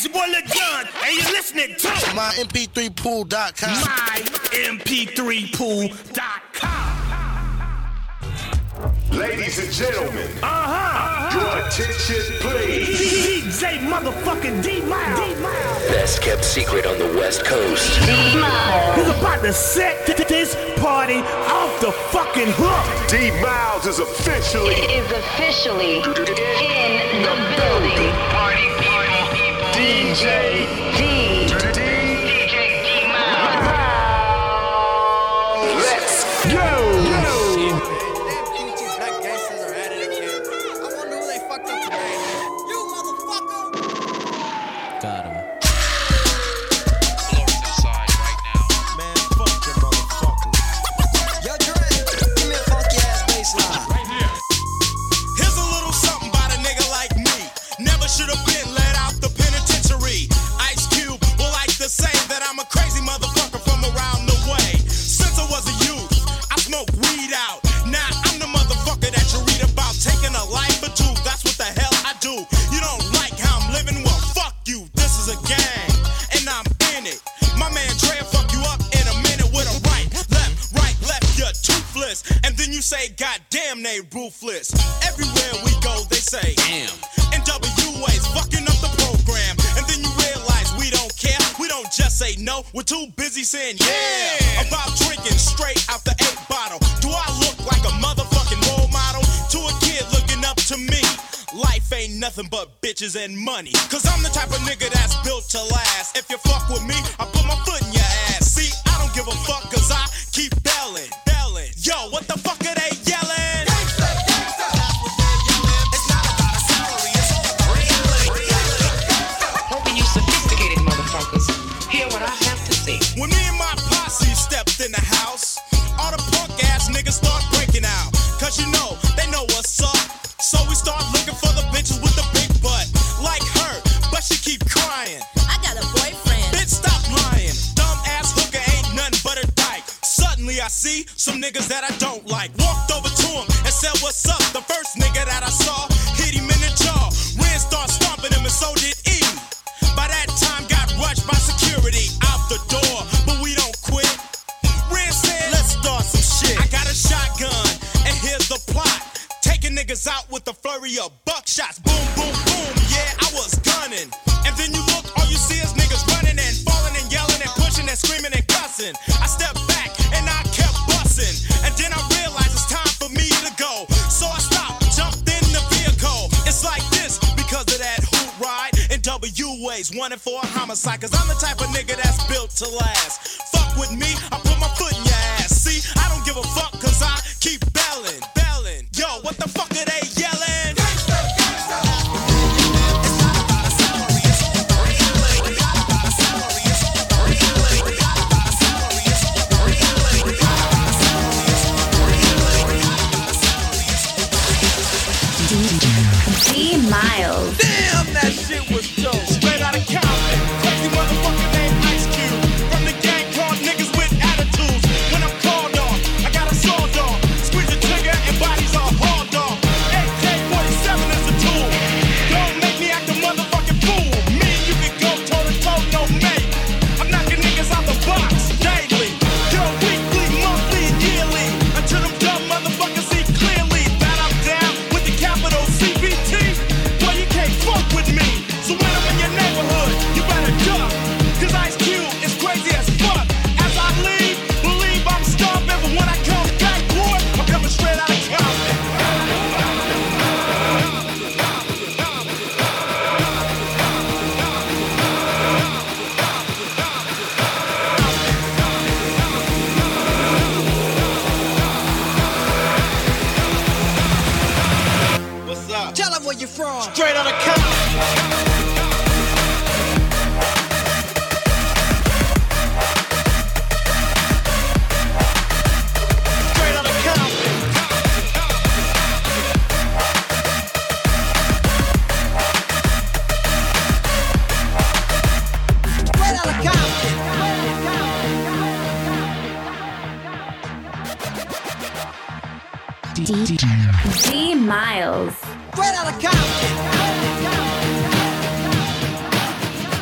it's your boy Lil Jon, and you're listening to MyMP3Pool.com. MyMP3Pool.com. Ladies and gentlemen, your attention please. DJ motherfucking D-Miles. Best kept secret on the West Coast. D-Miles. He's about to set this party off the fucking hook. D-Miles is officially in the building. Party people. DJ D-Miles. Let's go. Got him. Blowing inside right now. Man, fuck them motherfuckers. Yo, Dre, give me a funky ass bass line. Right here. Here's a little something about a nigga like me. Never should have been let out the penitentiary. Ice Cube will like to say that I'm a crazy motherfucker from around the way. Since I was a youth, I smoked weed out. Now I'm the motherfucker that you read about taking a life or two. That's what the hell I do. You don't like how I'm living? Well, fuck you. This is a gang, and I'm in it. My man Dre will fuck you up in a minute with a right, left, you're toothless. And then you say, God damn, they ruthless. Everywhere we go, they say, damn. NWA's fucking up the program. And then you realize we don't care. We don't just say no. We're too busy saying yeah. About drinking straight out the 8 bottle. Do I look like a motherfucking role model to a kid looking up to me? Life ain't nothing but bitches and money. Cause I'm the type of nigga that's built to last. If you fuck with me, I put my foot in your ass. See, I don't give a fuck cause I keep belling. Yo, what the fuck are they yelling? It's not about a salary, it's all Hoping you sophisticated motherfuckers hear what I have to say. When me and my posse stepped in the house, all the punk ass niggas start breaking out. Cause you know, they know what's up. So we start looking for the bitches with the big butt. Like her, but she keep crying. I got a boyfriend. Bitch, stop lying. Dumb ass hooker ain't nothing but a dyke. Suddenly I see some niggas that I don't like. Walked over to him and said, what's up? The first nigga that I saw hit him in the jaw. Ren started stomping him and so did E. By that time got rushed by security out the door, but we don't quit. Ren said, let's start some shit. I got a shotgun and here's the plot. Taking niggas out with a flurry of buckshots. Boom, boom, boom, yeah, I was gunning. And then you look, all you see is niggas running and falling and yelling and pushing and screaming and cussing. I stepped back and I kept busting. And then I realized it's time for me to go. So I stopped, jumped in the vehicle. It's like this because of that hoot ride. And WA's wanted for a homicide. Cause I'm the type of nigga that's built to last. Fuck with me, I put my foot in your ass. See, I don't give a fuck cause I keep belling. Yo, what the fuck are they yelling? D-Miles. Damn, that shit was dope. Straight out of Compton. Crazy motherfucker named Ice Cube. From the gang called niggas with attitudes. When I'm called off, I got a sawed off. Squeeze the trigger and bodies are hauled off. AK-47 is a tool. Don't make me act a motherfucking fool. Me and you can go toe-to-toe, no mate. I'm knocking niggas out the box daily. Yo, weekly, monthly, and yearly. Until them dumb motherfuckers see clearly that I'm down with the capital CBT. Boy, you can't fuck with me. So when I'm in your neighborhood, you better duck. Cause Ice Cube is crazy as fuck. As I leave, believe I'm starving. But when I come back, boy, I'm coming straight out of Compton. What's up? Tell them where you're from. Straight out of Compton. Straight out of Compton. Straight out of Compton. D-Miles. Straight out of Compton.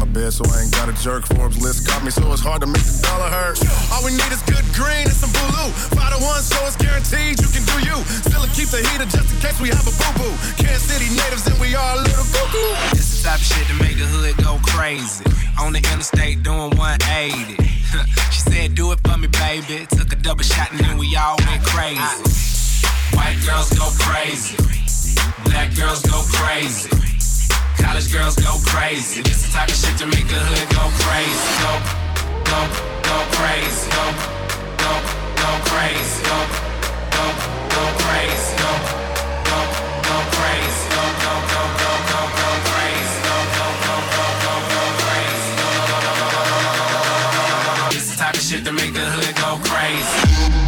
bed, so I ain't got a jerk. Forbes list got me, so it's hard to make the dollar hurt. All we need is good green and some blue. 5 to 1, so it's guaranteed you can do you. Still keep the heater just in case we have a boo-boo. Kansas City natives and we are a little cuckoo. This is the type of shit to make the hood go crazy. On the interstate doing 180. She said, do it for me, baby. Took a double shot and then we all went crazy. White girls go crazy. Black girls go crazy. College girls go crazy. This is the type of shit to make the hood go crazy. Go crazy. Go crazy. Go crazy. Go crazy. Go crazy. This is the type of shit to make the hood go crazy.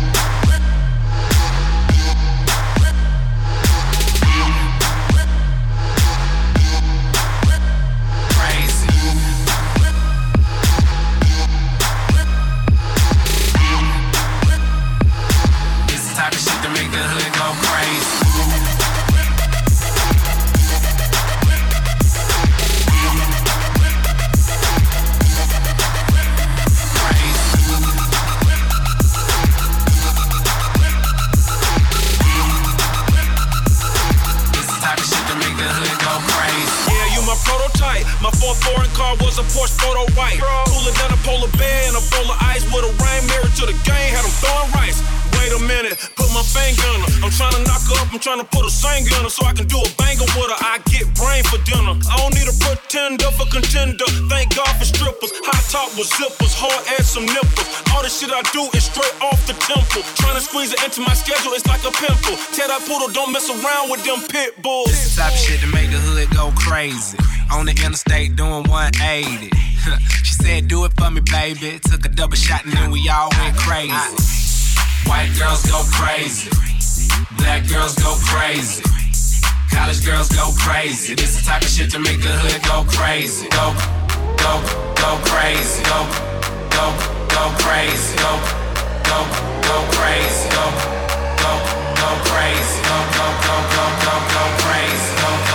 My fourth foreign car was a Porsche photo white. Cooler than a polar bear and a bowl of ice with a rain mirror to the game. Had them throwing rice. Wait a minute, put my finger on her. I'm trying to knock her up, I'm trying to put a singer on her so I can do a banger with her. I get brain for dinner. I don't need a pretender for contender. Thank God for strippers. High top with zippers, hard ass some nipples. All the shit I do is straight off the temple. Trying to squeeze it into my schedule, it's like a pimple. Tell that poodle, don't mess around with them pit bulls. This is the type of shit to make the hood go crazy. On the interstate doing 180. She said, do it for me, baby. Took a double shot and then we all went crazy. White girls go crazy. Black girls go crazy. College girls go crazy. This is the type of shit to make the hood go crazy. Go crazy. Go crazy. Go crazy. Go crazy. Go crazy.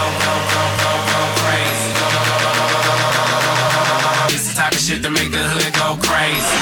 This is the type of shit to make the hood go crazy.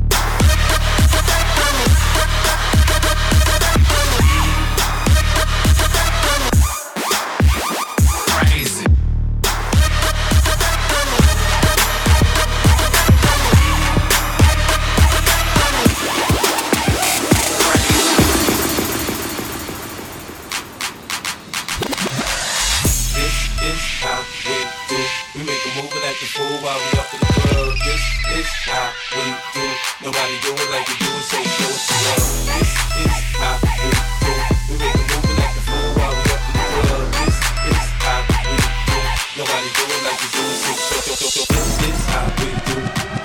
While we up in the club, this is how we do. Nobody do it like we do it, so show us the love. This is how we do. We make a move like the fool while we up in the club. This is how we do. Nobody do it like we do it, so show. This is how we do.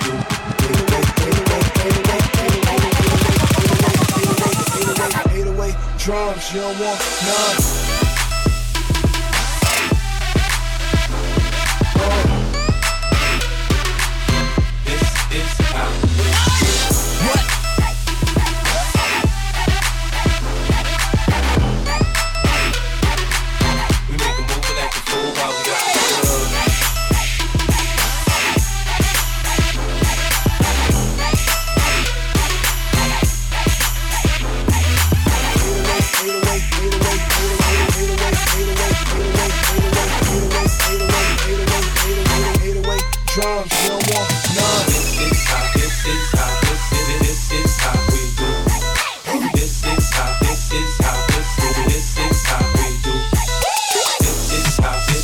Drums, you don't want none. Drums, you don't want none. This is how we do. This is how we do. This is how we do. This is how we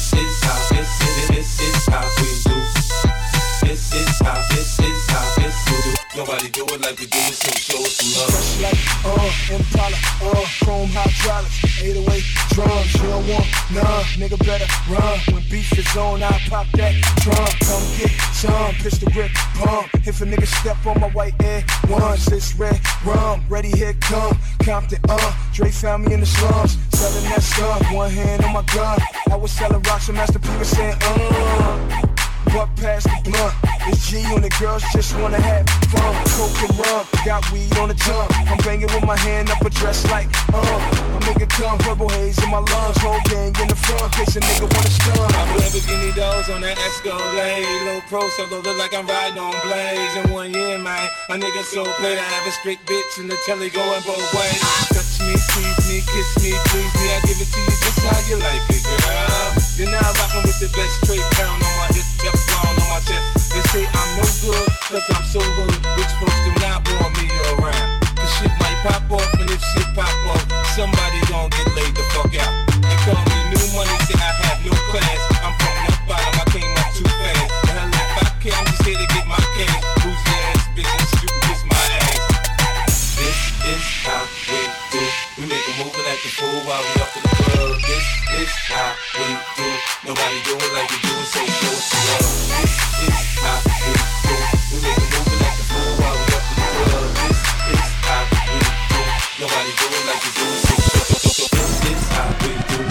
do. Nobody do it like we do it, so show us some love. Fresh like Impala, chrome hydraulics, 808 drums, you don't want none. Nigga better run. When beef is on, I pop that drum. Come get some, pistol grip, pump. If a nigga step on my white air ones, it's red rum. Ready, here come Compton, Dre found me in the slums, selling that stuff. One hand on my gun. I was selling rocks, and Master P was saying, butt past the blunt. It's G on the girls just wanna have fun. Coke and rum, got weed on the tongue. I'm banging with my hand up a dress like, I make it come, purple haze in my lungs. Whole gang in the front, case a nigga wanna stun. I'm Lamborghini doors on that Escalade. Low pro, so look like I'm riding on blades. In 1 year, man, a nigga so play to have a straight bitch in the telly going both ways. Touch me, squeeze me, kiss me, please me. I give it to you just how you like it, girl. You're now rocking with the best straight pound on my hip, Teflon on my chest. They say I'm no good, cause I'm so good. Rich folks do not want me around. Cause shit might pop off, and if shit pop off, somebody gon' get laid the fuck out. They call me new money, say I have no class. I'm from the bottom, I came up too fast. The hell if I can, I'm just here to get my cash. Who's your ass, bitch, and shoot and kiss my ass. This is how we do. We make a move like the fool while we up in the club. This is how we do. Nobody do it like we do it, so show us the love. This is how we do. We make a move like the fool while we up in the club. This is how we do. Nobody do it like we do it, so show us the love. This is how we do.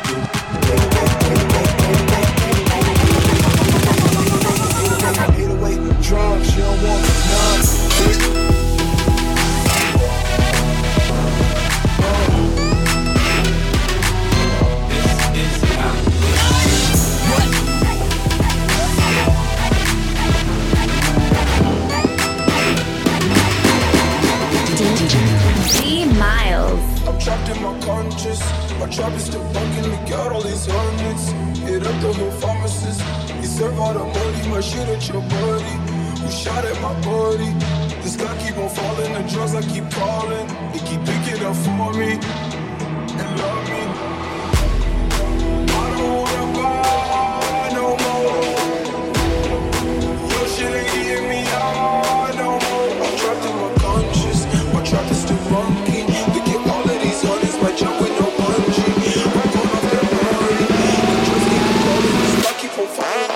Drums, you don't want none. D-Miles. I'm trapped in my conscious. My trap is still bugging me. Got all these hundreds. Hit up the whole pharmacist. He serve all the money. My shit at your buddy. Who shot at my body? This guy keep on falling. The drugs I keep calling. He keep picking up for me. And love me. I don't wanna buy no more. Your shit ain't getting me out no more. I'm trapped in my conscious. My trap is still monkey. We get all of these honest. My jump with no bungee. I'm going off the party. The drugs keep calling. This guy keep on falling.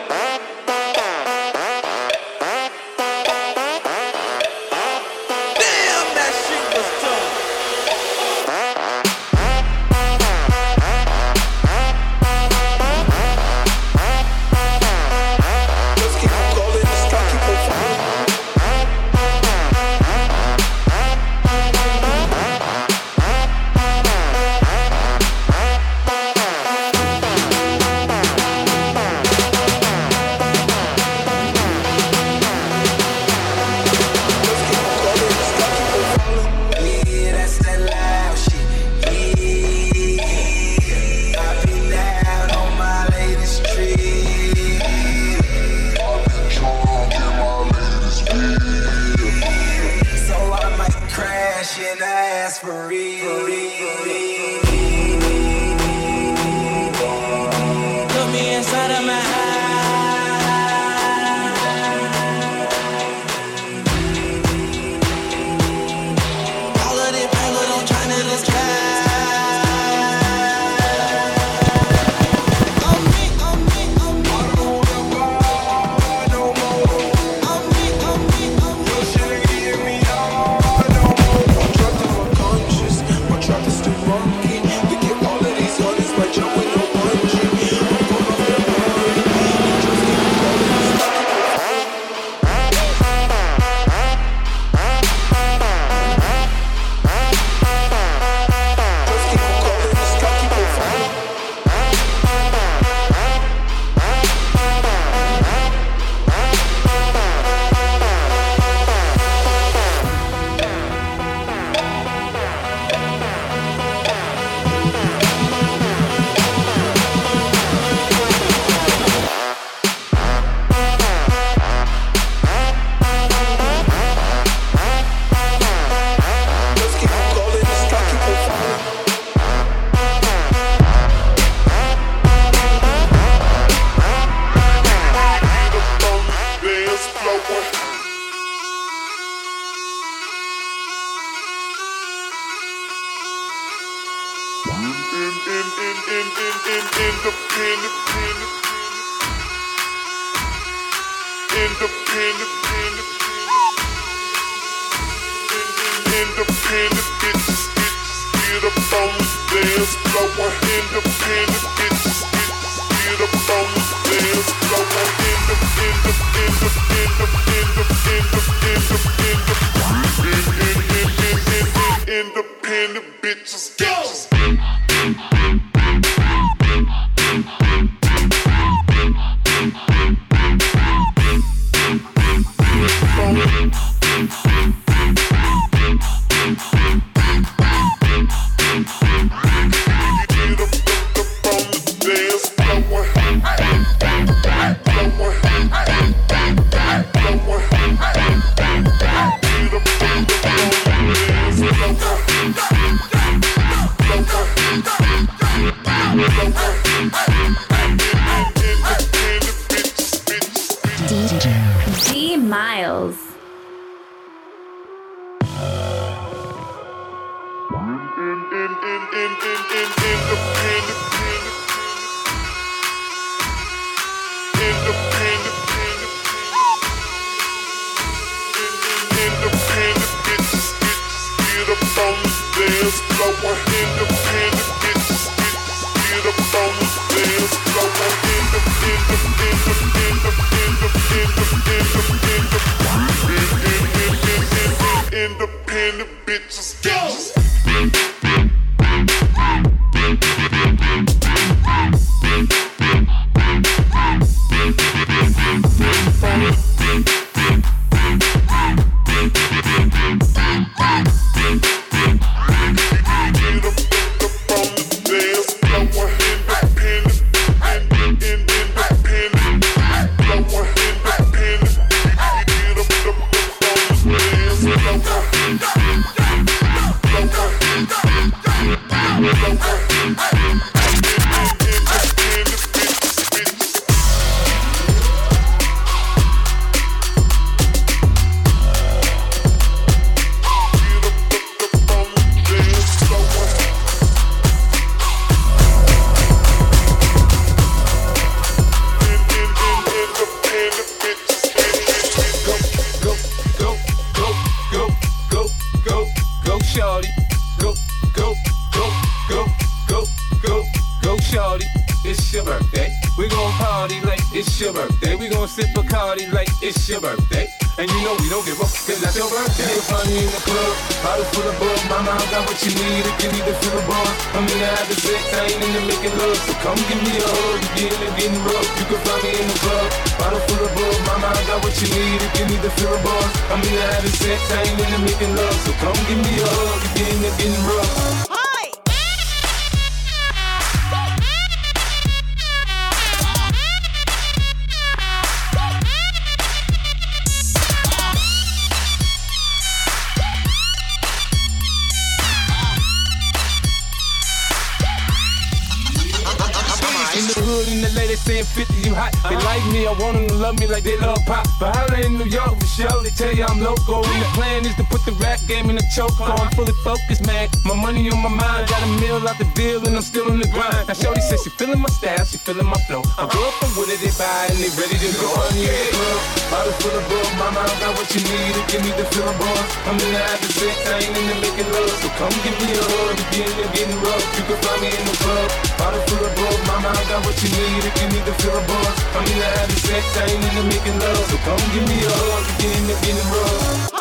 Independent bitches, get up on the dance floor. Independent bitches, get up on the dance floor. D Miles. Independent bitches go. I'm fully focused, man. My money on my mind, got a meal out the deal, and I'm still on the grind. Now, shorty says she feeling my style, she feeling my flow. I grew up from Wooded, they buy, and they ready to go. Honey in the club, bottle full of bug. Mama, I got what you need to give me the feeling, boy. I'm in the having sex, I ain't into making love. So come give me a hug, getting rough. You can find me in the club, bottle full of bug. Mama, I got what you need to give me the feeling, boy. I'm in the having sex, I ain't into making love. So come give me a hug, getting rough.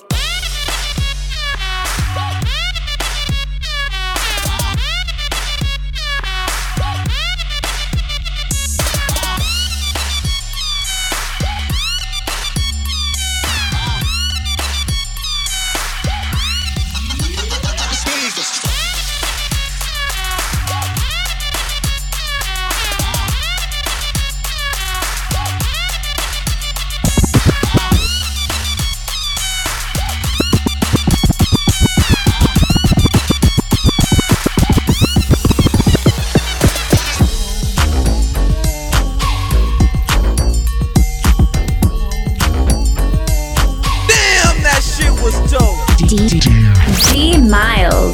D Miles.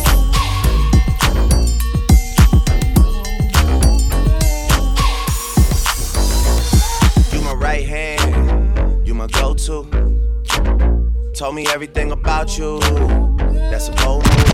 You my right hand, you my go-to. Told me everything about you, that's a bold move.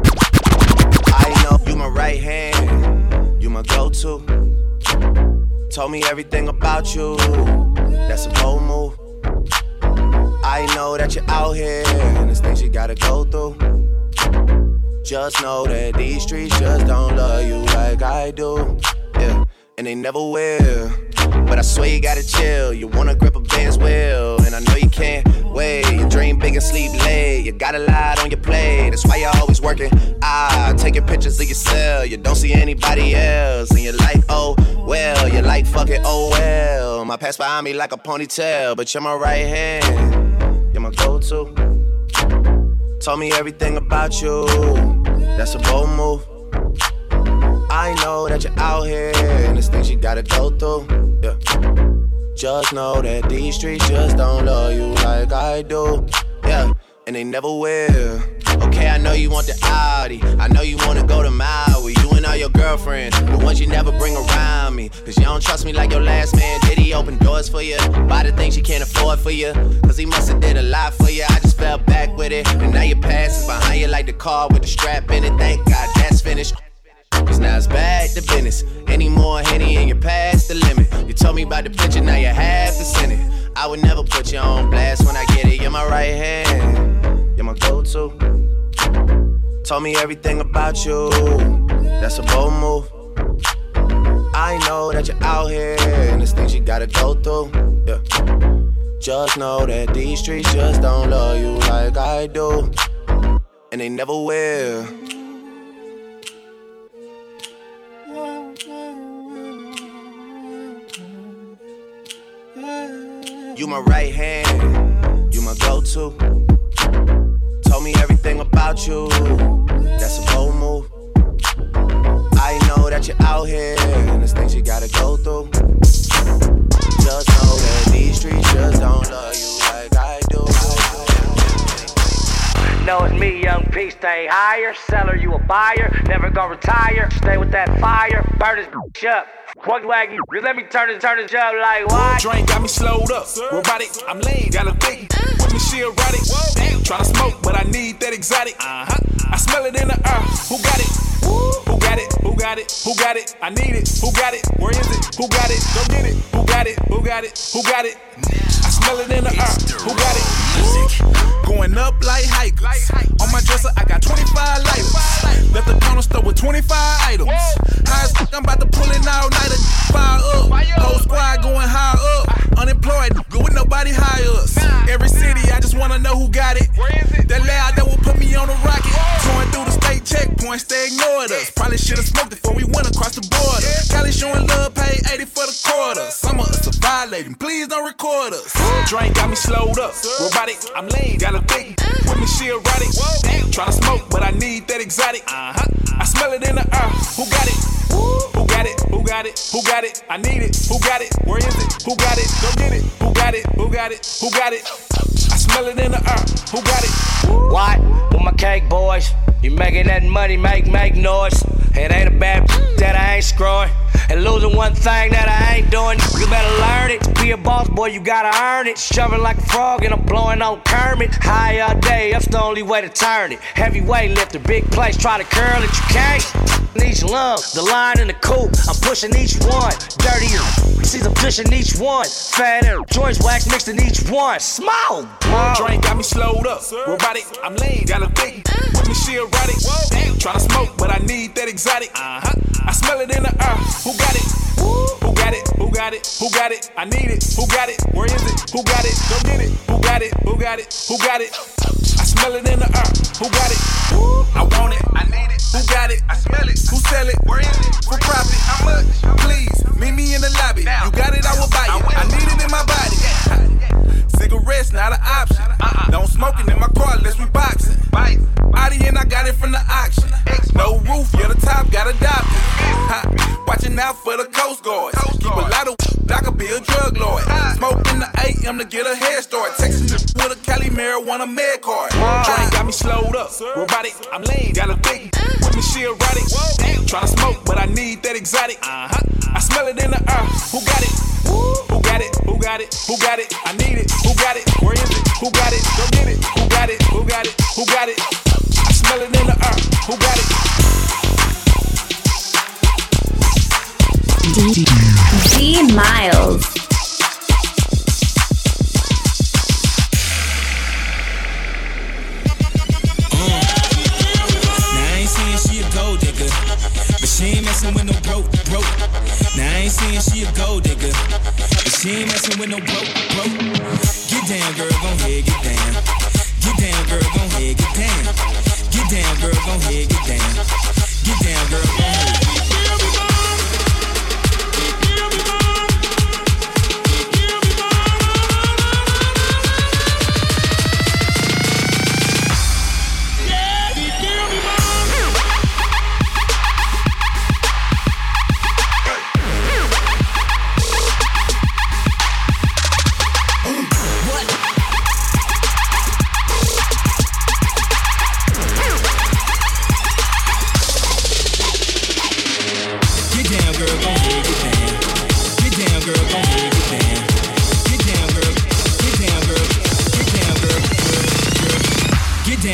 I know you my right hand, you my go-to. Told me everything about you, that's a bold move. I know that you're out here, and there's things you gotta go through. Just know that these streets just don't love you like I do. Yeah, and they never will. But I swear you gotta chill. You wanna grip a Benz wheel, and I know you can't wait. You dream big and sleep late. You got a lot on your plate. That's why you're always working. Taking pictures of yourself. You don't see anybody else, and you're like, oh well. You're like, fuck it, oh well. My past behind me like a ponytail, but you're my right hand. You're my go-to. Told me everything about you. That's a bold move. I know that you're out here, and there's things you gotta go through. Yeah. Just know that these streets just don't love you like I do. Yeah, and they never will. Okay, I know you want the Audi. I know you wanna go to Maui. You and all your girlfriends, the ones you never bring around me. Cause you don't trust me like your last man. Did he open doors for you? Buy the things you can't afford for you? Cause he must've did a lot for you. I just fell back with it. And now your past is behind you like the car with the strap in it. Thank God that's finished. Cause now it's back to business. Any more Henny and you're past the limit. You told me about the picture, now you have to send it. I would never put you on blast when I get it. You're my right hand, you're my go-to. Told me everything about you, that's a bold move. I know that you're out here and there's things you gotta go through. Yeah. Just know that these streets just don't love you like I do. And they never will. You my right hand, you my go-to. Told me everything about you, that's a bold move. I know that you're out here and there's things you gotta go through. Just know that these streets just don't love you like I do. Know it's me, Young P, stay higher. Seller, you a buyer, never gonna retire. Stay with that fire, burn this bitch up. One waggy, let me turn this up like what? Drink got me slowed up, robotic, I'm lean, got a thick with me, she erotic. Tryna smoke, but I need that exotic. I smell it in the air, who got it? Who got it? Who got it? Who got it? I need it, who got it? Where is it? Who got it? Go get it, who got it? Who got it? Who got it? I smell it in the air, who got it? Going up like hikers. On my dresser, I got 25 lighters. Left the corner store with 25 items. High as fuck, I'm about to pull it all night. Fire up. Whole squad going high up. Unemployed, with nobody hire us. Every city, I just wanna know who got it. That loud that will put me on a rocket. Going through the state checkpoints, they ignored us. Probably should've smoked before we went across the border. Cali showing love, pay 80 for the quarter. Some of us are violating, please don't record us. Drink got me slowed up, robotic, I'm lean, got a thick with me, she erotic. Tryna smoke, but I need that exotic. I smell it in the air, who got it? Who got it? Who got it? Who got it? I need it, who got it? Where is it? Who got it? Go get it, who got it? Who got it? Who got it? I smell it in the air, who got it? What? With my cake boys, you making that money, make noise. It ain't a bad that I ain't screwing. And losing one thing that I ain't doing, you better learn it. To be a boss, boy, you gotta earn it. Shoving like a frog and I'm blowing on Kermit. High all day, that's the only way to turn it. Heavyweight lifter, big place, try to curl it, you can't. Each lung, the line in the coupe, I'm pushing each one. Dirty, see I'm pushing each one. Fat air, joints wax mixed in each one. Smoke! Drink got me slowed up, robotic, I'm lean, got a thick with me, she erotic. Tryna smoke, but I need that exotic. I smell it in the air, who got it? Who got it? Who got it? Who got it? I need it, who got it? Where is it? Who got it? Go get it, who got it? Who got it? Who got it? I smell it in the air, who got it? I want it, I need it, who got it? I smell it, who sell it? Where is it? For profit, how much? Please, meet me in the lobby. You got it, I will buy it. I need it in my body. Cigarettes not an option. Don't smoke it in my car unless we boxing. Body and I got it from the auction. No roof, yeah, the top got adopted. Watching out for the Coast Guards. Keep a lot of I could be a drug lord. Smoke in the AM to get a head start. Texting with a Cali marijuana med card. Drink got me slowed up, robotic, I'm lean, got a thick with me, she erotic. Tryna smoke, but I need that exotic. I smell it in the air, who got it? Who got it? Who got it? Who got it? I need it, who got it? Where is it? Who got it? Go get it, who got it? Who got it? Who got it? I smell it in the air, who got it? D Miles. She ain't messing with no broke. Now I ain't saying she a gold digger, but she ain't messing with no broke. Get down, girl, gon' head, get down. Get down, girl, gon' head, get down. Get down, girl, gon' head, get down. Get down, girl, gon' head.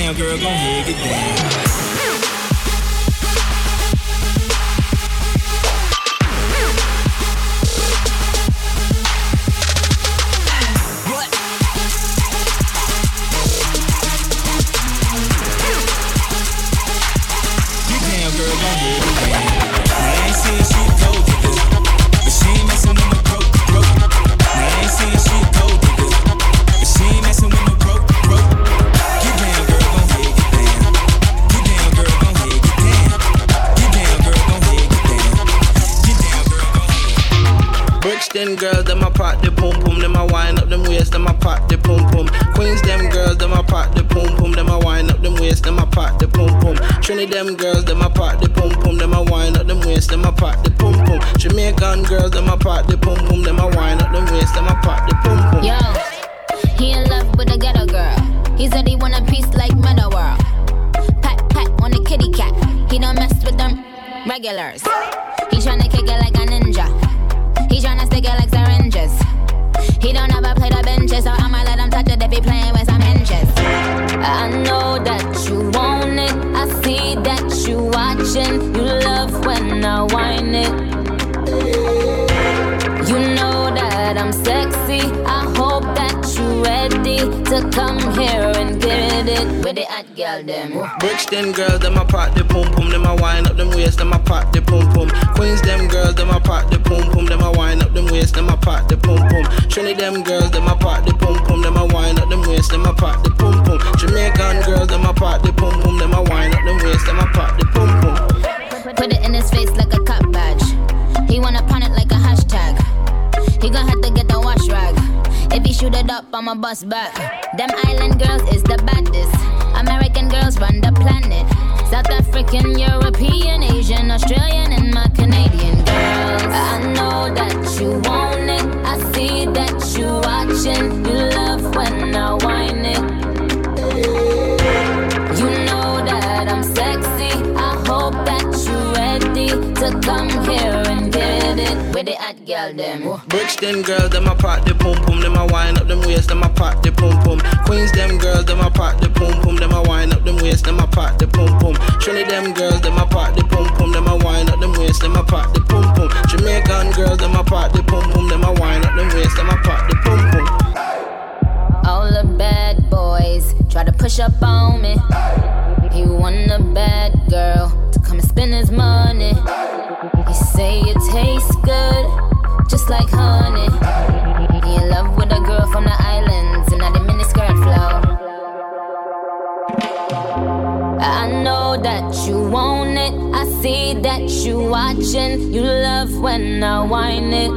down, girl, gon' head, get down. Them girls, them a pop the pum pum, them a wind up them waist, them a pop the pum pum. Queens, them girls, them a pop the pum pum, them a wind up them waist, them a pop the pum pum. Trinity, them girls, them a pop the pum pum, them a wind up them waist, them a pop the pum pum. Jamaican girls, them a pop the pum pum, them a wind up them waist, them a pop the pum pum. Yo, he in love with a ghetto girl. He said he want a piece like Meadow World. Pat pat on the kitty cat. He don't mess with them regulars. He tryna kick it like a ninja. He tryna stick it like syringes. He don't ever play the benches, so I'ma let him touch it if he playing with some hinges. I know that you want it. I see that you watching. You love when I whine it. You know that I'm sexy. I hope that you ready to come here and get it with the hot girl them. Brixton girls, them a pop the pum pum, them a wind up them waist, them a pop the pum pum. Queens, them girls, them a pop the pum pum, them a wind up them waist, them a pop the pum pum. Trinity, them girls, them a pop the pum pum, them a wind up them waist, them a pop the pum pum. Jamaican girls, them a pop the pum pum, them a wind up them waist, them a pop the pum pum. Put it in his face like a cop badge. He wanna pun it like a hashtag. He gon' have to get the wash rag. If he shoot it up, I'ma bust back. Them island girls is the baddest. American girls run the planet. South African, European, Asian, Australian, and my Canadian girls. I know that you want it. I see that you watching. You love when I whine it. You know that I'm sexy. I hope that you ready to come here and get it with the hot girl them. Brixton girls, them a pop the pum pum, them a wind up them waist, them a pop the pum pum. Queens, them girls, them a pop the pum pum, them a wind up them waist, them a pop the pum pum. Trinity, them girls, them a pop the pum pum, them a wind up them waist, them a pop the pum pum. Jamaican girls, them a pop the pum pum, them a wind up them waist, them a pop the pum pum. All the bad boys try to push up on me. He want a bad girl to come and spend his money. He say it tastes good, just like honey. He in love with a girl from the islands and the miniskirt flow. I know that you want it. I see that you watching. You love when I whine it.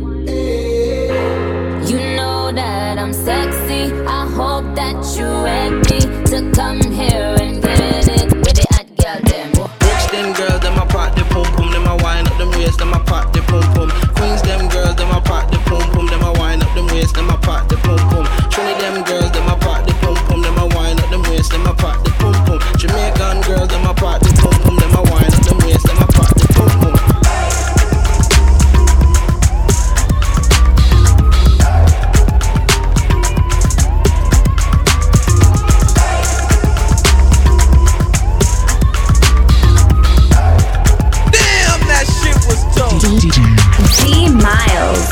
You know that I'm sexy. I hope that you ready to come here and get it with the hot girl them. Brixton girls, them a pop the pum pum, them a wind up them waist, them a pop the pum pum. Queens, them girls, them a pop the pum pum, them a wind up them waist, them a pop the pum pum. Trinity, them girls, them a pop the pum pum, them a wind up them waist, them a pop the pum pum. Jamaican girls, them a pop the pum pum, them a wind up them waist, them a pop the pum pum. D Miles.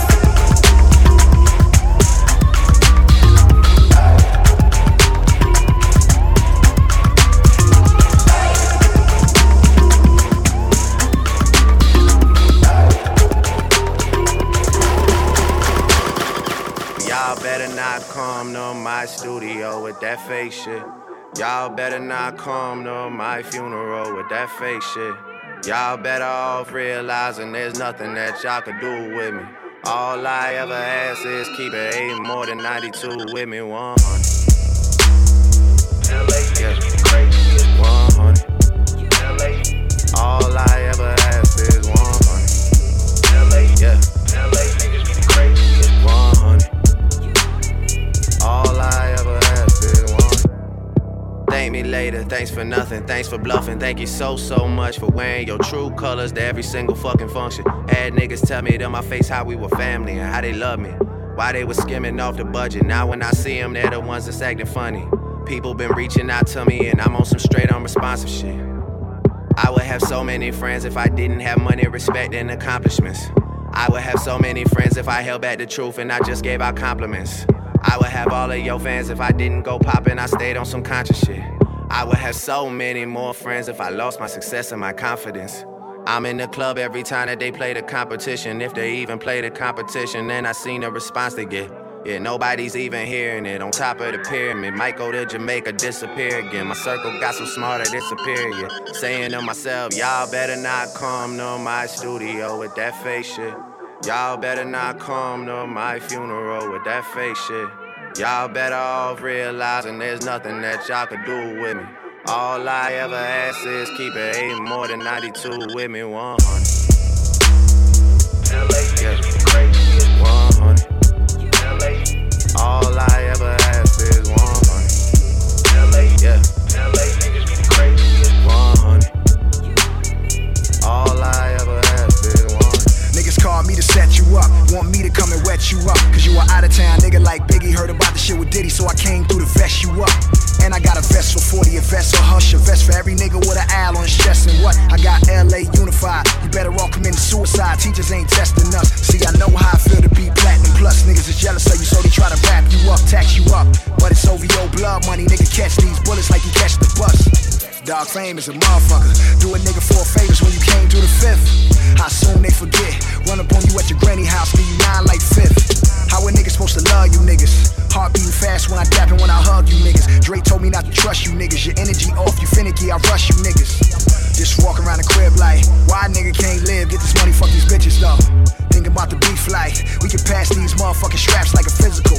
Y'all better not come to my studio with that fake shit. Y'all better not come to my funeral with that fake shit. Y'all better off realizing there's nothing that y'all could do with me. All I ever ask is keep it 8 more than 92 with me, 100. Yeah, 100. All I ever ask is 100. Yeah, 100. All I ever ask is 100. Thank me later, thanks for nothing, thanks for bluffing. Thank you so much for wearing your true colors to every single fucking function. Had niggas tell me to my face how we were family and how they love me. Why they was skimming off the budget. Now when I see them, they're the ones that's acting funny. People been reaching out to me and I'm on some straight unresponsive shit. I would have so many friends if I didn't have money, respect, and accomplishments. I would have so many friends if I held back the truth and I just gave out compliments. I would have all of your fans if I didn't go poppin', I stayed on some conscious shit. I would have so many more friends if I lost my success and my confidence. I'm in the club every time that they play the competition, if they even play the competition, and I seen the response they get. Yeah, nobody's even hearing it. On top of the pyramid, might go to Jamaica, disappear again. My circle got so smart that it's superior. Saying to myself, y'all better not come to my studio with that fake shit. Y'all better not come to my funeral with that fake shit. Y'all better off realizing there's nothing that y'all could do with me. All I ever ask is keep it 8 more than 92 with me, 100. Yeah, 100. All I ever ask is 100. Yeah, 100. All I ever ask is 100. Niggas call me to set you up, want me to come and wet you up. Cause you a out of town nigga like Biggie, heard about the shit with Diddy, so I came through to vest you up. And I got a vest for 40, a vest for Hush, a vest for every nigga with an owl on his chest. And what? I got LA unified, you better all commit suicide, teachers ain't testing us. See, I know how I feel to be platinum plus. Niggas is jealous of you, so they try to wrap you up, tax you up. But it's OVO blood money, nigga catch these bullets like you catch the bus. Dog fame is a motherfucker, do a nigga 4 favors when you came to the 5th. How soon they forget, run up on you at your granny house, give you 9 like 5th. How a nigga supposed to love you niggas? Heart beating fast when I dap and when I hug you niggas. Drake told me not to trust you niggas. Your energy off, you finicky, I rush you niggas. Just walk around the crib like, why a nigga can't live? Get this money, fuck these bitches though. Think about the beef like, we can pass these motherfucking straps like a physical.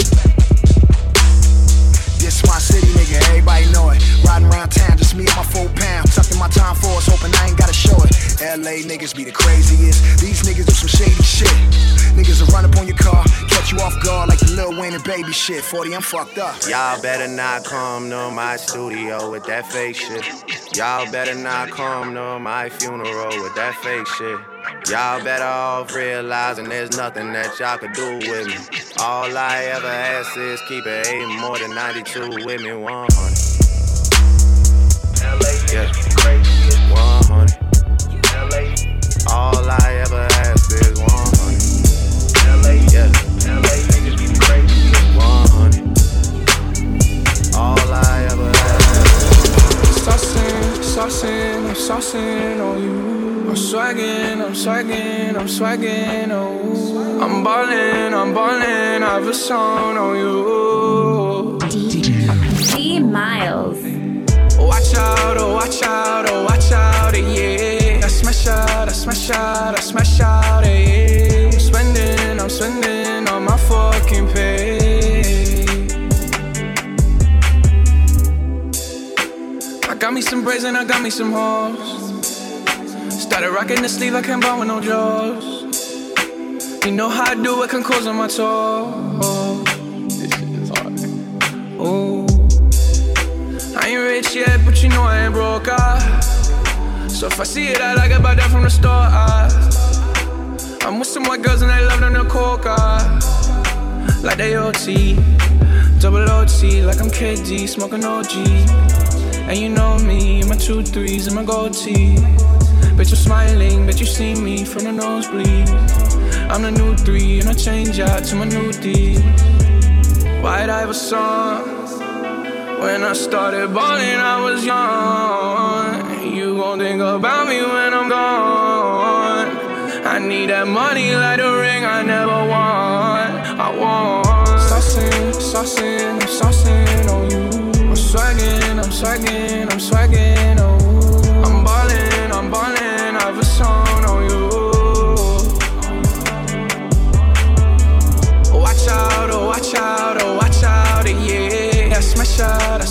This my city, nigga, everybody know it. Riding around town, just me and my 4 pound. Tucking my time force, hoping I ain't gotta show it. LA niggas be the craziest. These niggas do some shady shit. Niggas will run up on your car, catch you off guard like the Lil Wayne and Baby shit. 40, I'm fucked up. Y'all better not come to my studio with that fake shit. Y'all better not come to my funeral with that fake shit. Y'all better off realizing there's nothing that y'all could do with me. All I ever ask is keep it 8 more than 92 with me, 100. Yeah, 100. All I ever ask is 100. Yeah, 100. All I ever ask. I'm saucing on you. I'm swagging, oh. I'm ballin', I have a song on you. D Miles. Watch out, yeah. I smash out, yeah. I'm spending on my fucking pay. I got me some braids and I got me some hoes. Started rocking the sleeve, I can't buy with no jaws. You know how I do it, can close on my toes. This shit is hard. Oh, I ain't rich yet, but you know I ain't broke. So if I see it, I like it, buy that from the store. I'm with some white girls and they love them to coca. Like they OT, double OT, like I'm KD, smoking OG. And you know me, my 2 3s and my gold tee. Bet you're smiling, bet you see me from the nosebleed. I'm the new 3 and I change out to my new D. White Iverson. When I started balling, I was young. You gon' think about me when I'm gone. I need that money like the ring I never won. I want saucing on you. I'm swagging, oh. I'm ballin', I have a song on you. Watch out, yeah. I smash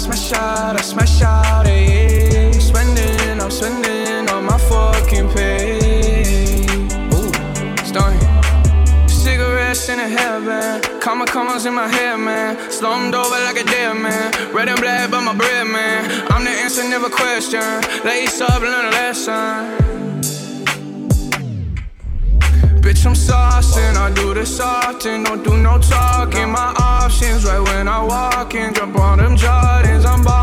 out, yeah. I'm spending on my fucking pay. Ooh, starting. Cigarettes in a hairband. Commas in my hair, man. Slumped over like a dead man. Red and black, but my bread, man. I'm the answer, never question. Lace up, learn a lesson. Bitch, I'm saucing, I do this often. Don't do no talking, my options right when I walk in. Jump on them Jordans, I'm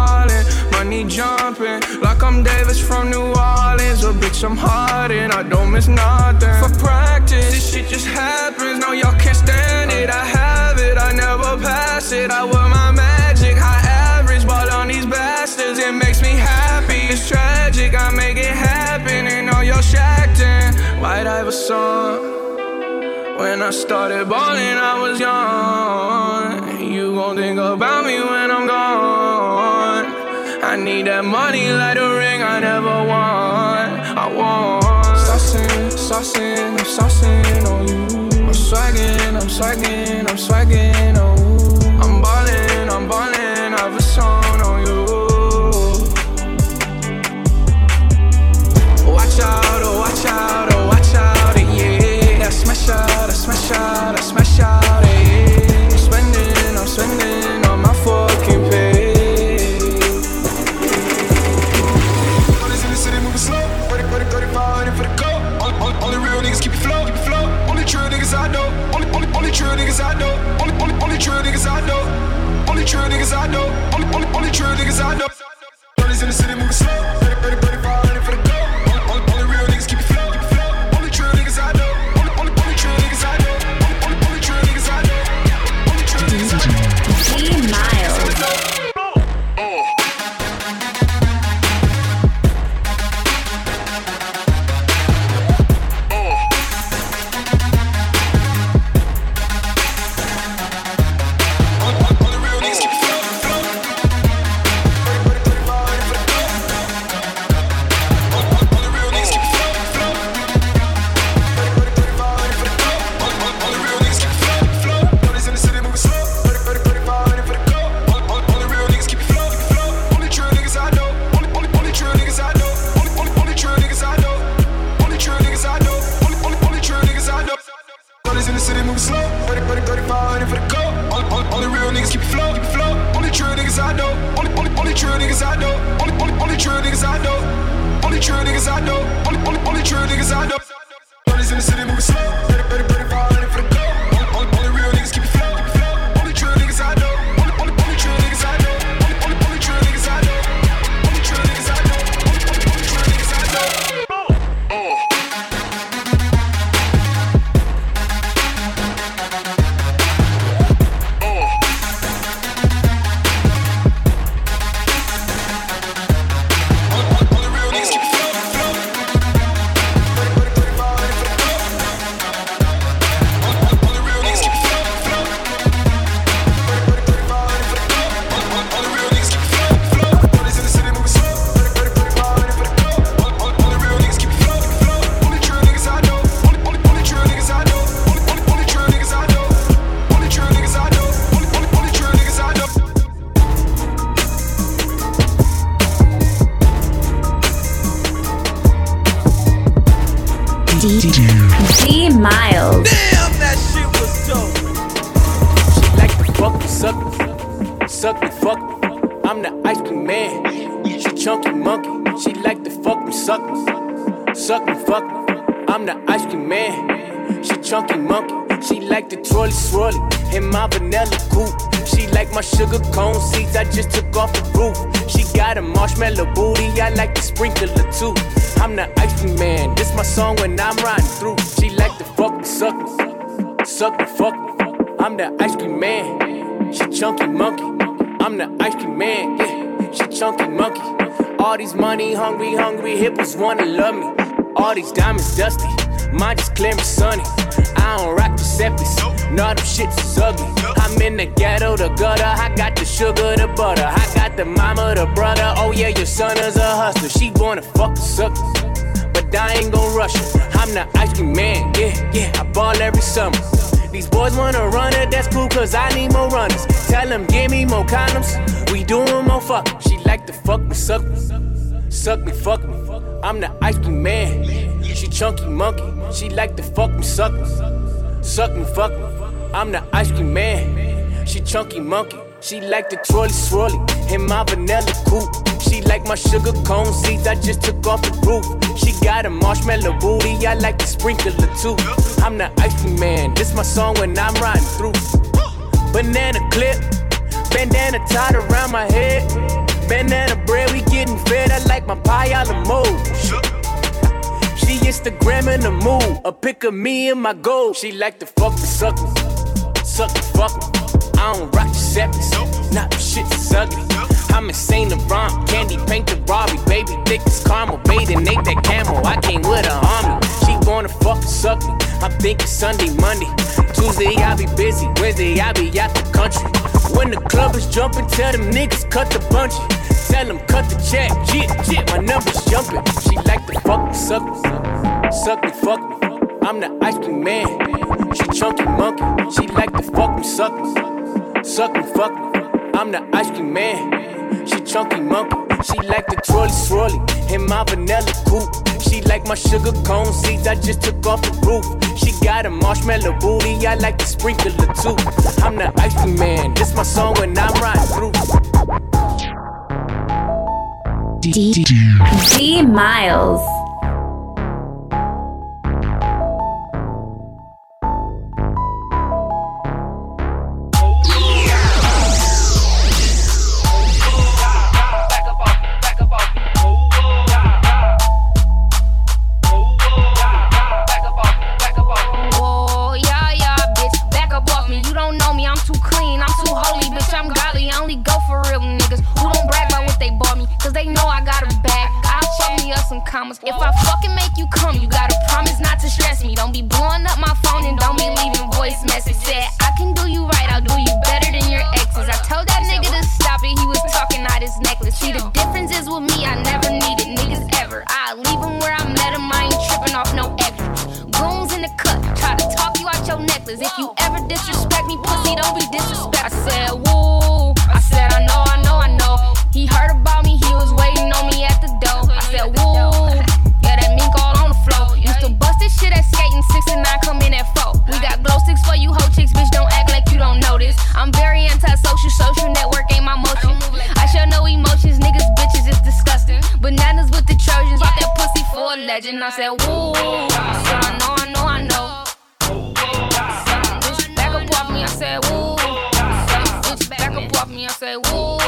me jumping like I'm Davis from New Orleans. Or bitch, I'm Harden, I don't miss nothing. For practice, this shit just happens. No, y'all can't stand it. I have it, I never pass it. I wear my magic, high average. Ball on these bastards, it makes me happy. It's tragic, I make it happen. And all y'all shacked in White Iverson. When I started ballin', I was young. You gon' think about me when I'm gone. I need that money like a ring I never won. I want saucin', saucin', I'm saucin' on you. I'm swaggin', I'm swaggin', I'm swaggin' on you. I'm ballin', I have a song on you. Watch out, oh watch out, oh watch out, yeah. I smash out, I smash out, I smash out, yeah. I'm spending on my fucking pay. Brothers in the city moving slow, 35 for the coat. Only real niggas keep it flow, Only true niggas I know, only true niggas I know, only true niggas I know, only true niggas I know, only true niggas I know. Brothers in the city moving slow, 35 for the coat. Only real niggas keep it flow, Only true niggas I know, only true niggas I know, only true niggas I know, only true niggas I know. D-Miles. D-Miles. Damn, that shit was dope. She like to fuck me, suck me, fuck me. I'm the ice cream man. She chunky monkey. She like to fuck me, suck me, fuck me. I'm the ice cream man. She chunky monkey. She like the trolley swirly in my vanilla coupe. She like my sugar cone seeds, I just took off the roof. She got a marshmallow booty, I like to sprinkle her too. I'm the ice cream man, this my song when I'm riding through. She like to fuck me, suck me, fuck me. I'm the ice cream man, she chunky monkey. I'm the ice cream man, yeah, she chunky monkey. All these money hungry hippos wanna love me. All these diamonds dusty, mine just clear and sunny. I don't rock Giuseppe's, no them shits is ugly. I'm in the ghetto, the gutter, I got the sugar, the butter. I got the mama, the brother, oh yeah, your son is a hustler. She wanna fuck the suckers, but I ain't gon' rush her. I'm the ice cream man, yeah, I ball every summer. These boys wanna run it, that's cool, cause I need more runners. Tell them, give me more condoms, we doing more fucking. She like to fuck me, suck me, fuck me. I'm the ice cream man, she chunky monkey. She like to fuck me, suck me, fuck me. I'm the ice cream man, she chunky monkey. She like the trolley swirly in my vanilla coupe. She like my sugar cone seeds, I just took off the roof. She got a marshmallow booty, I like to sprinkle her too. I'm the ice cream man, this my song when I'm riding through. Banana clip, bandana tied around my head. Banana bread, we getting fed. I like my pie a la mode. She Instagram in the mood. A pic of me and my gold. She like to fuck the suckers. Suck the fuck me. I don't rock the septics. Not shit is ugly. I'm insane to rhyme. Candy paint the Robbie. Baby thick as caramel. Bathing ain't that camel. I came with a army. She wanna fuck and suck me. I'm thinking Sunday, Monday. Tuesday I be busy. Wednesday I be out the country. When the club is jumping, tell them niggas cut the bungee. Tell them cut the check. Jit, my number's jumping. She like to fuck me, suck me. Suck me, fuck me. I'm the ice cream man. She chunky monkey. She like to fuck me, suck me. Suck me, fuck me. I'm the ice cream man. She chunky monkey. She like the trolley swirly in my vanilla coupe. She like my sugar cone seeds I just took off the roof. She got a marshmallow booty, I like the sprinkler too. I'm the ice cream man, this my song when I'm riding through. D Miles. If I fucking make you come, you gotta promise not to stress me. Don't be blowing up my phone and don't be leaving voice message. Said I can do you right, I'll do you better than your exes. I told that nigga to stop it, he was talking out his necklace. See, the difference is with me, I never needed niggas ever. I leave him where I met him, I ain't tripping off no extra. Goons in the cut, try to talk you out your necklace. If you ever disrespect me, pussy, don't be disrespect. I said, woo, I said, I know. He heard about me, he was waiting on me at the door. I said, woo, yeah, that mink all on the floor. Used to bust this shit at skating, 6 and 9 come in at 4. We got glow sticks for you hoe chicks, bitch, don't act like you don't know this. I'm very anti-social, social network ain't my motion. I show no emotions, niggas, bitches, it's disgusting. Bananas with the Trojans, pop that pussy for a legend. I said, woo, I said, I know. Bitch, back up off me, I said, woo. Bitch, back up off me, I said, woo.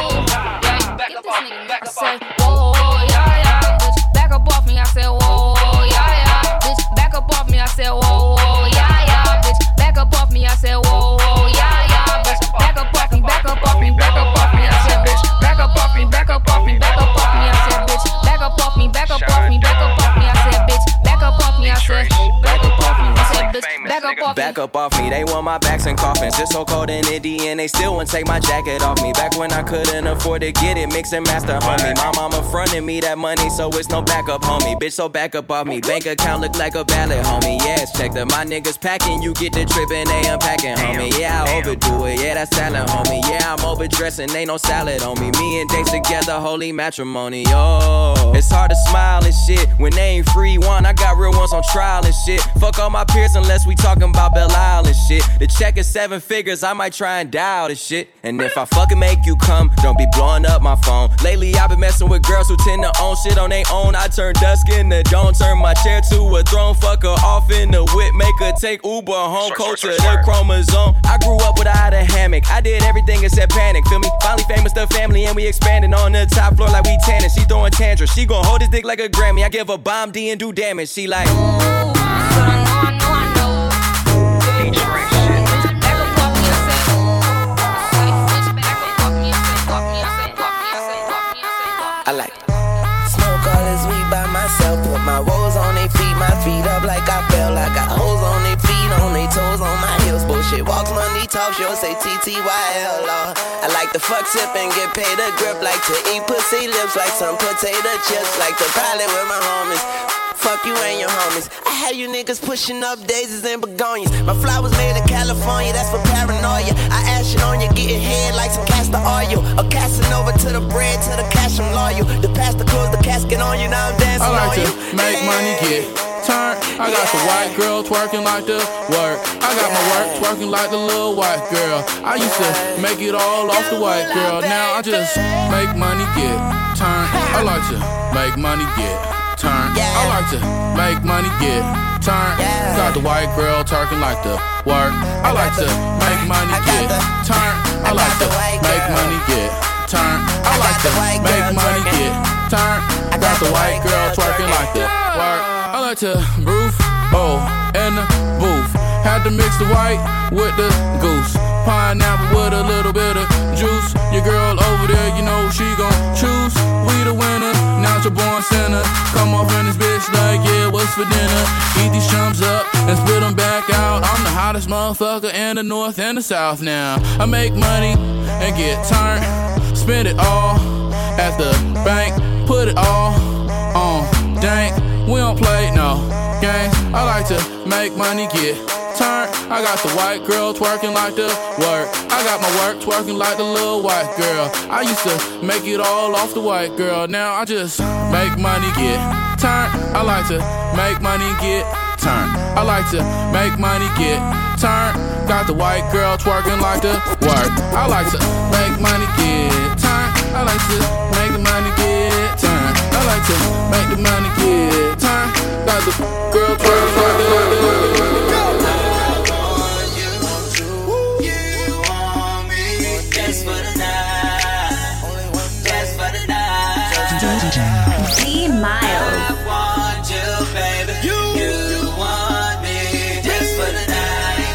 I say, whoa, yeah, bitch, back up off me. I say, whoa, yeah, bitch, back up off me. I say, whoa, yeah, bitch, back up off me. I say, whoa, yeah, bitch, back up off me, back up off me, back up off me. I said, bitch, back up off me, back up off me, back up off me. I said, bitch, back up off me, back up off me, back up off me. I said, bitch, back up off me. I said, back up off me. I said, bitch, back up off me. Back up off me, they want my backs and coffins. It's so cold in Indy and they still won't take my jacket off me. Back when I couldn't afford to get it, mix and master, homie. My mama fronted me that money, so it's no backup, homie. Bitch, so back up off me. Bank account look like a ballot, homie. Yes, check that my niggas packing. You get the trip and they unpacking, homie. Yeah, I overdo it. Yeah, that's salad, homie. Yeah, I'm overdressing. Ain't no salad on me. Me and Dates together, holy matrimony. Yo, it's hard to smile and shit when they ain't free. One, I got real ones on trial and shit. Fuck all my peers unless we talking about Belle Isle and shit. The check is 7 figures. I might try and dial this shit. And if I fucking make you come, don't be blowing up my phone. Lately, I've been messing with girls who tend to own shit on their own. I turn dusk into dawn, turn my chair to a throne. Fuck her off in the whip, make her take Uber home. Culture, the chromosome. I grew up without a hammock. I did everything except panic, feel me? Finally famous, the family, and we expanding on the top floor like we tanning. She throwing tantrums, she gon' hold this dick like a Grammy. I give her bomb D and do damage. She like, I like smoke all this weed by myself. Put my woes on they feet, my feet up like I fell. I got hoes on they feet, on they toes, on my heels. Bullshit walks, money talks, you'll say TTYL. I like to fuck, sip, and get paid a grip. Like to eat pussy lips like some potato chips. Like to pilot with my homies. Fuck you and your homies. I have you niggas pushing up daisies and begonias. My flowers made in California, that's for paranoia. I ash it on you, getting head like some castor oil. Or casting over to the bread, to the cash, I'm loyal. The pastor closed the casket on you, now I'm dancing on you. I like to make money, get turned. I got the white girl twerking like the work. I got my work twerking like the little white girl. I used to make it all off the white girl. Now I just make money, get turned. I like to make money, get turn. I like to make money, get turn. Got the white girl twerking like the work. I like to make money, get turn. I like to make money, get turn. I like to make money get turn. I got the white girl twerking like the work. I like to roof, in the booth. Had to mix the white with the goose. Pineapple with a little bit of juice. Your girl over there, you know she gon' choose. We the winner, natural born sinner. Come off in this bitch like, yeah, what's for dinner? Eat these chumps up and spit them back out. I'm the hottest motherfucker in the north and the south now. I make money and get turned. Spend it all at the bank. Put it all on dank. We don't play no games. I like to make money get turned. I got the white girl twerking like the work. I got my work twerking like the little white girl. I used to make it all off the white girl. Now I just make money get turned. I like to make money get turned. I like to make money get turned. Got the white girl twerking like the work. I like to make money get turned. I like to make the money get turned. I like to make the money get turned. Got the girl twerking like the work. D-Miles. I want you, baby. You want me just for the night.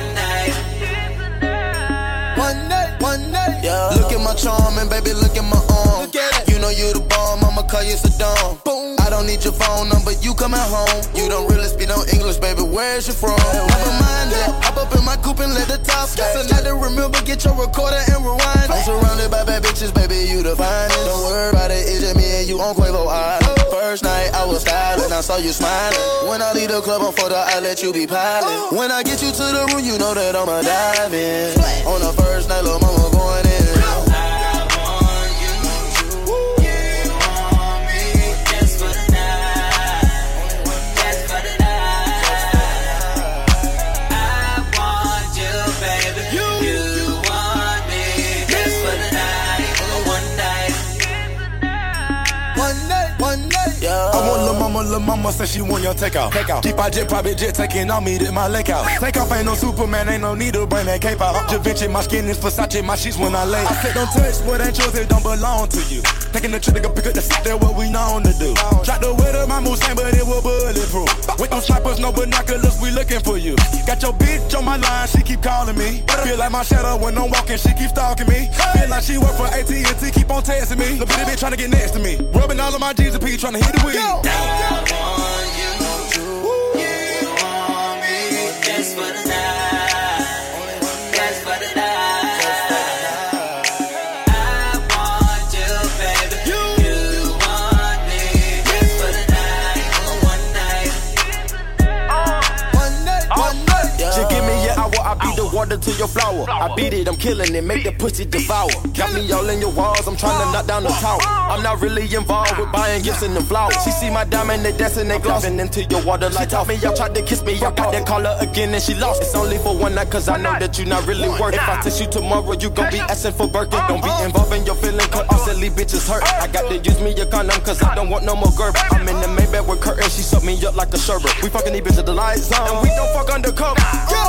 One night. One night. Yeah. Look at my charm and baby, look at my arm. Look at it. You know you the bomb, I'ma call you Saddam. Boom. I don't need your phone number, you coming home. You don't really speak no English, baby, where's you from? Never mind that, hop up in my coupe and let the top slide. So now to remember, get your recorder and rewind. I'm surrounded by bad bitches, baby, you the finest. Don't worry about it, it's just me and you on Quavo Island. First night, I was styling, I saw you smiling. When I leave the club on photo, I let you be piling. When I get you to the room, you know that I'ma dive in. On the first night, little mama going in. Lil' mama said she want your takeout. Keep our jet, private jet, taking on me, did my lake out. Take off, ain't no Superman, ain't no need to bring that cape out. Da Vinci, my skin is Versace, my sheets when I lay. I said don't touch what ain't yours, it don't belong to you. Taking the trip to go pick up the seat, that's what we known to do. Drop the weather, my Mustang, but it was bulletproof. With no snipers, no binoculars, we looking for you. Got your bitch on my line, she keep calling me. Feel like my shadow when I'm walking, she keep stalking me. Feel like she work for AT&T, keep on texting me. Little bitty bitch trying to get next to me. Rubbing all of my G's and P, trying to hit the weed. I beat the water to your flower. I beat it, I'm killing it, make the pussy devour. Got me all in your walls, I'm trying to knock down the tower. I'm not really involved with buying gifts and the flowers. She see my diamond, they dancing, they glossing into your water like off. Me, y'all tried to kiss me, I got that call her again and she lost. It's only for one night, cause I know that you not really worth it. If I text you tomorrow, you gon' be asking for Birkin. Don't be involved in your feeling, cause all silly bitches hurt. I got to use me a condom, cause I don't want no more girth. I'm in the Maybach with Kurt and she sucked me up like a sherbet. We fucking these bitches the lights on, and we don't fuck undercover.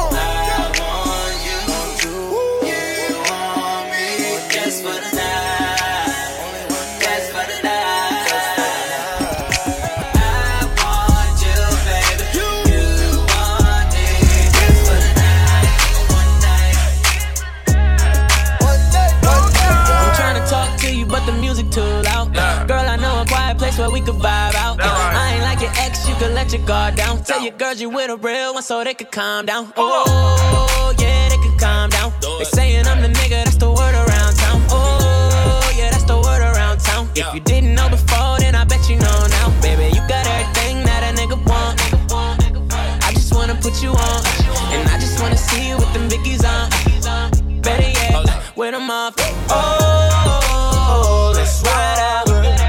But the music too loud. Girl, I know a quiet place where we could vibe out. I ain't like your ex, you could let your guard down. Tell your girls you with a real one so they could calm down. Oh, yeah, they could calm down. They saying I'm the nigga, that's the word around town. Oh, yeah, that's the word around town. If you didn't know before, then I bet you know now. Baby, you got everything that a nigga want. I just wanna put you on, and I just wanna see you with them Vickies on. Better yet, with them off. Oh, let's ride out.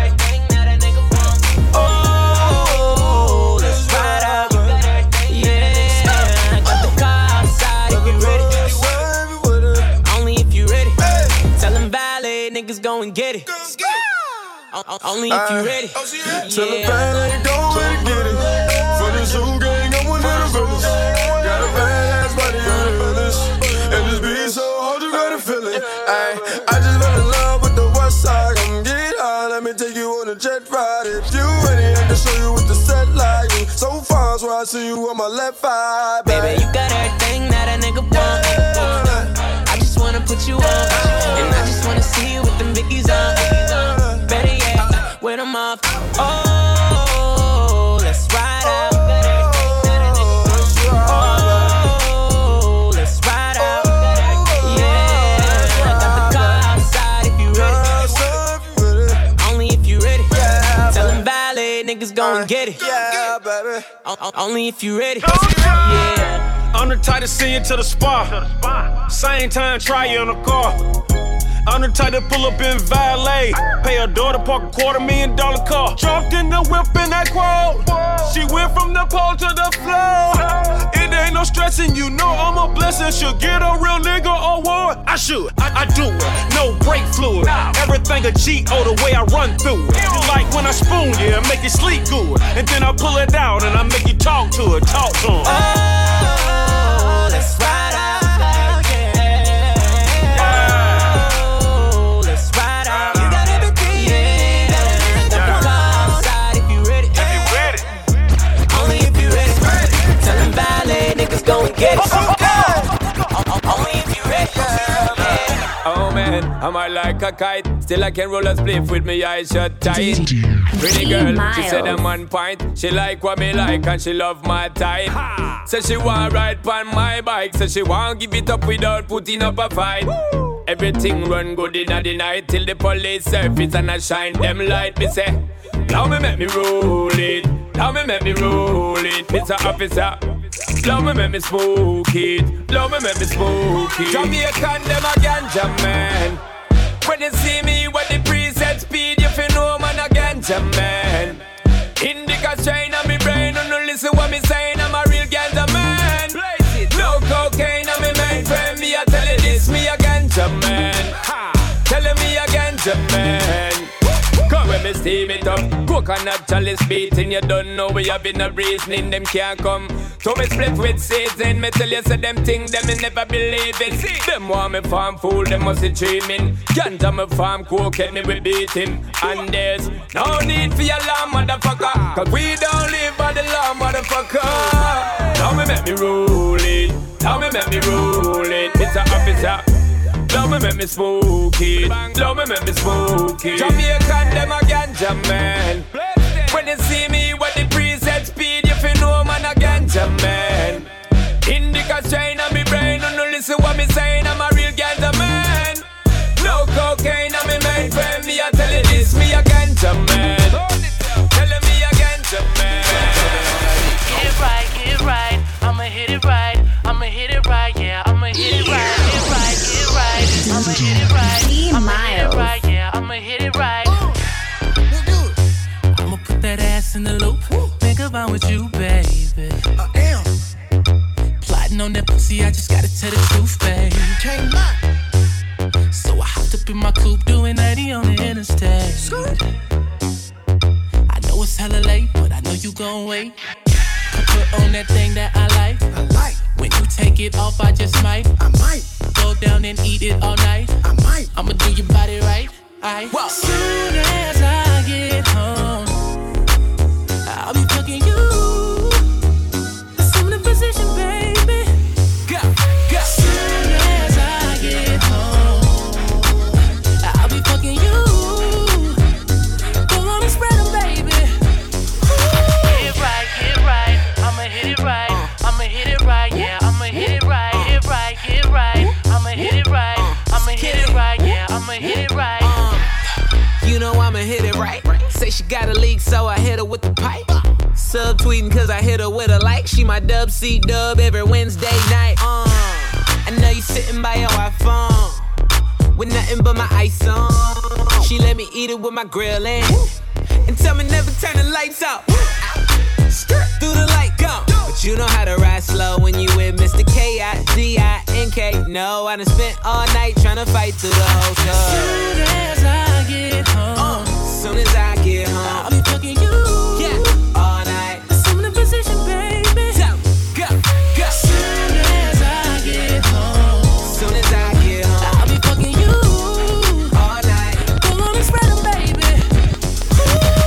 Oh, let's ride out. Yeah, got the car outside if you ready. Only if you ready. Tell them valet niggas go and get it. Only if you ready. Tell them valet go and get it. For the zoo gang, I'm one of the villains. Got a badass body on the feelings. And this beat so hard, you gotta feel it. I just fell in love with the jet ride. If you ready, I can show you what the set like. So far, so I see you on my left eye. Baby, you got everything that a nigga want. I just wanna put you on, and I just wanna see you with them biggies on. Better yet, with them off. Oh, let's ride out. Oh, let's ride out. Yeah, I got the car outside if you ready. Only if you ready. Tell them valet niggas go and get it. Yeah, baby. Only if you ready. Yeah. I'm the type to see you to the spa. Same time, try you in a car. I'm the type to pull up in valet. Pay her daughter, park a $250,000 car. Jumped in the whip in that quote. She went from the pole to the floor. It ain't no stressing, you know I'm a blessing. Should get a real nigga award. I should, I do it. No brake fluid. Everything a G.O. the way I run through it. You like when I spoon you and make you sleep good. And then I pull it out and I make you talk to it, talk to him. Oh, let's ride out. Go and get it. Only if you ready. Oh man, I'm high like a kite. Still I can roll a spliff with me eyes shut tight. Pretty girl, she said I'm on point. She like what me like and she love my type. Said she want ride on my bike. Said she want give it up without putting up a fight. Everything run good in the night till the police surface and I shine them light. Me say, now me make me roll it. Now me make me roll it, Mr. Officer. Love me, make me smoke it. Love me, make me smoke it. Jamaican, them a ganja man. When you see me with the preset speed, you feel no man a ganja man. Indica strain on me brain, and no listen what me saying. I'm a real ganja man. No cocaine on me main friend. Me a tell you this, me a ganja man. Telling me a ganja man. Come when me steam it up. Coconut chalice beating, you don't know we have been a reasoning, them can't come. So me split with season, me tell you say them thing, them me never believe it. Them want me farm fool, them must be dreaming. Ganja me farm cocaine, me we beating. And there's no need for your law, motherfucker. Cause we don't live by the law, motherfucker. Now me make me roll it. Now me make me roll it, Mr. Officer. Love me, make me smoke it. Love me, make me smoke it. Jamaican, them a ganja man. When you see me with the preset speed, you feel no man a ganja man. Indica strain on me brain, and no listen what me saying. I'm a real ganja man. No cocaine on me main friend. Me a tell you this, me a ganja man. Telling me a ganja man. Get it right, get it right. I'ma hit it right. I'ma hit it right, yeah. I'ma hit it right, hit it right, get it right. I'ma hit it right. I'ma hit it right, yeah. I'ma hit it right. I'ma put that ass in the loop. Think about with you, baby. I am plotting on that pussy. I just gotta tell the truth, baby. Can't lie. So I hopped up in my coupe, doing 90 on the interstate. I know it's hella late, but I know you gon' wait. Put on that thing that I like. When you take it off, I just might. I might go down and eat it all night. I might. I'ma do your body right. Well, soon as I get home, I'll be fucking you. Assume the position, baby. Go. Soon as I get home, I'll be fucking you. Go on and spread them, baby. Get it right, get it right. I'ma hit it right. I'ma hit it right, yeah. I'ma hit it right, hit it right, get it right. I'ma hit it right. I'ma hit it right, yeah. I'ma hit it right. You know I'ma hit it right. Say she got a leak, so I hit her with the pipe. Subtweeting cause I hit her with a like. She my dub C dub every Wednesday night. I know you sitting by your iPhone with nothing but my ice on. She let me eat it with my grill in and tell me never turn the lights out. Through the light go. But you know how to ride slow when you with Mr. K-I-D-I-N-K. No, I done spent all night trying to fight through the whole club. Soon as I get home, soon as I get home, I'll be fucking you. Yeah, all night. Assume the position, baby. So, go. Soon as I get home, soon as I get home, I'll be fucking you. All night. Go on and spread them, baby.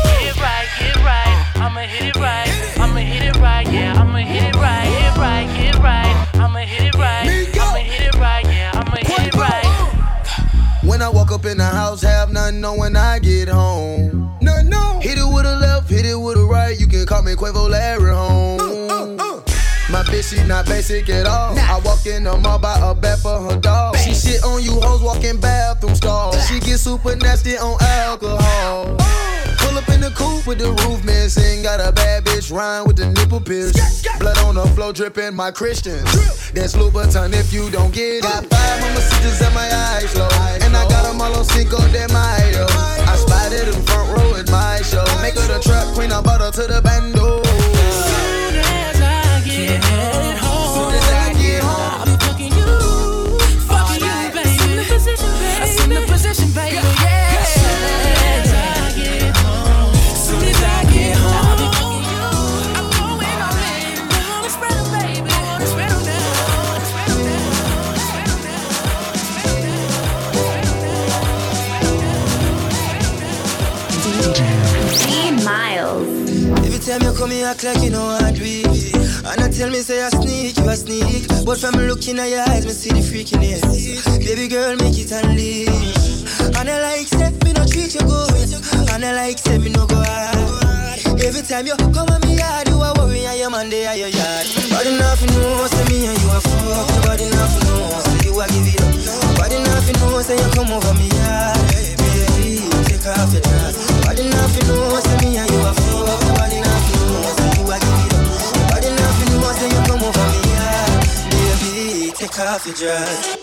house, have nothing on when I get home. No. Hit it with a left, hit it with a right. You can call me Quavo Larry home. My bitch, she not basic at all. I walk in the mall, buy a bat for her dog. She shit on you hoes, walking bathroom stalls. She get super nasty on alcohol. Pull up in the coupe with the roof missing. Got a bad bitch rhyme with the nipple pierce. Blood on the floor dripping my Christians. That's Louboutin if you don't get it. Got 5 sisters at my eyes low. And I got them all on Cinco de Mayo. I spotted them front row at my show. Make her the trap queen, I bought her to the bando. Soon as I get home, soon as I get home, I'll be fucking you, baby. I seen the position, baby. I seen the position, baby. Yeah. Every time you come here, act like you know I do it. And I tell me, say I sneak, you a sneak. But from looking at your eyes, me see the freakiness. Baby girl, make it unleash. And I like, say, me no treat you good. And I like, say, me no go hard. Every time you come at me yard, you a worry, and your man there at your yard. Body nothing knows, say me and you a fuck. Body nothing knows, say you a give it up. Body nothing knows, say you come over me yard. Baby, take off your dress. Body nothing knows, say me and you a fuck. Body nothing knows, say you a give it up. Body nothing knows, say you come over me yard. Baby, take off your dress.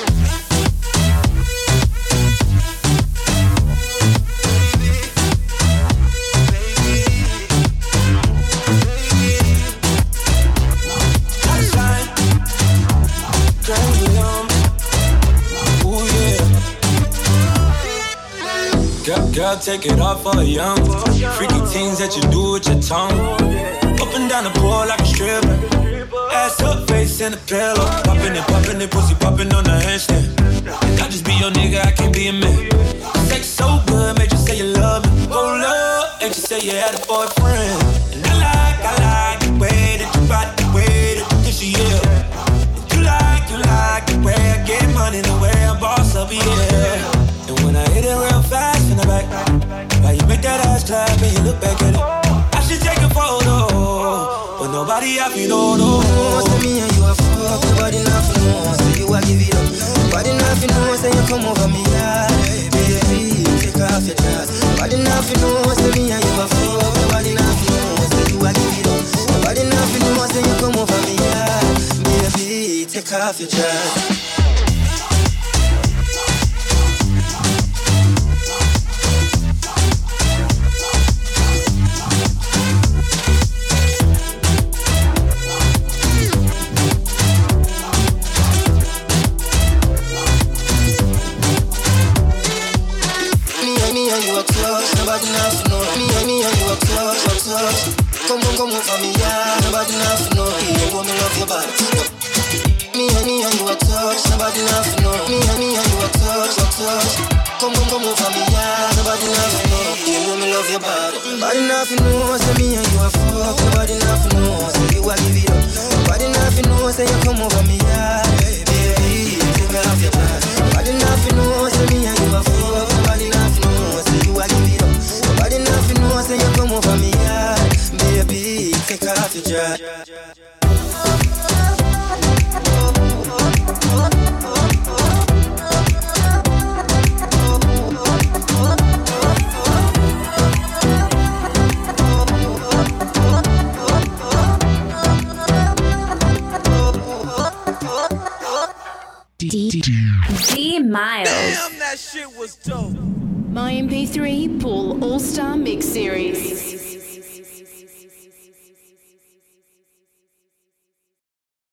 Girl, take it off for a young. Freaky things that you do with your tongue. Up and down the pole like a stripper. Ass up, face in the pillow. Popping it, pussy popping on the handstand. I just be your nigga, I can't be a man. Sex so good, made you say you love me. Hold up, and you say you had a boyfriend. And I like the way that you body, the way that you kiss you, yeah. You like the way I get money, the way I boss up, yeah. And when I hit it real fast in the back, why you make that ass clap and you look back at it? I should take a photo, but nobody happy, no. Say me and you a fuck, nobody nothing knows, so you a give it up. Nobody nothing knows, say you come over me, yeah. Baby, take off your dress. Nobody nothing knows, say me and you a fuck, nobody nothing knows, so you a give it up. Nobody nothing knows, say you come over me, yeah. Baby, take off your dress. Nobody enough to know. Me and you are close. Come over me, yeah. Nobody enough to know. You want me love your body. Me and you are touch. Nobody enough to know. Me and you are touch. Come over me, yeah. Nobody enough to know. You want me love your body. Nobody enough to know. Say me and you are fuck. Nobody enough to know. Say you are give it up. Nobody enough to know. Say you come over me, yeah. Baby, take me off your glass. Nobody enough to know. Say me and you are fuck. Nobody enough to know. Say you are give it up. Nobody nothing knows, say you come over me, yeah. Baby, take off your dress. D Miles. Damn, that shit was dope. My MP3 Pool All-Star Mix Series.